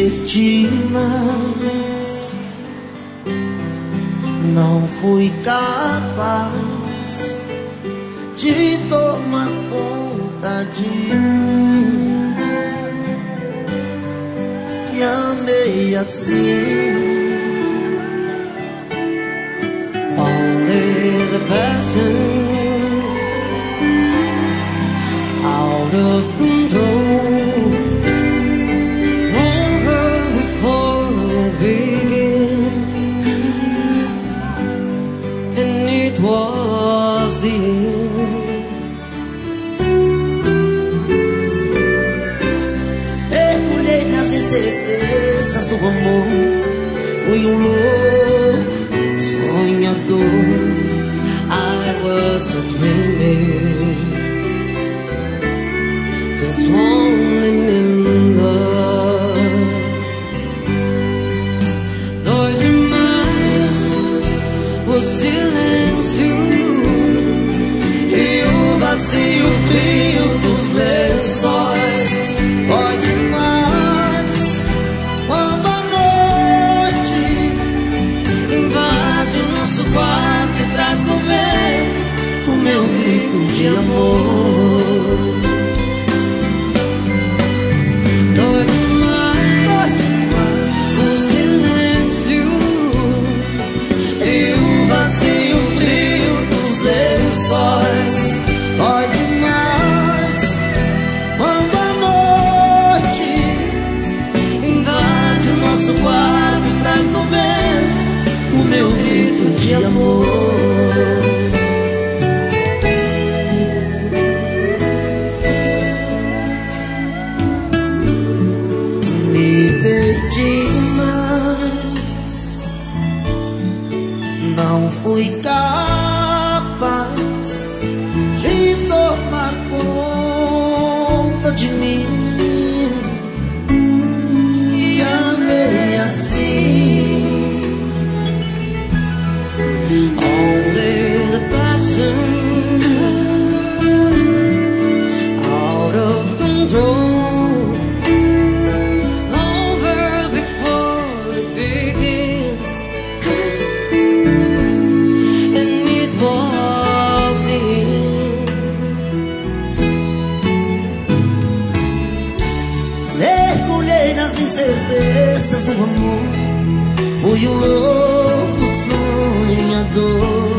perdi, mas não fui capaz de tomar conta de mim. Que amei assim. Only the passion, out of control, over before it began, and it was the end. Mergulhei nas incertezas do amor, fui louco sonhador. I was the dreaming, just one remember. Dois demais, o silêncio e o vazio frio dos lençóis. Dói demais quando a noite invade o nosso quarto e traz no vento o meu grito de amor. Dói demais, o silêncio E o vazio frio dos lençóis. Dói demais quando a noite invade o nosso quarto e traz no vento o meu grito de amor. Me perdi, mas não fui capaz de tomar conta de mim. E amei assim. only the passion, out of control, over before it began, and it was the end. Mergulhei nas incertezas do amor, fui louco sonhador.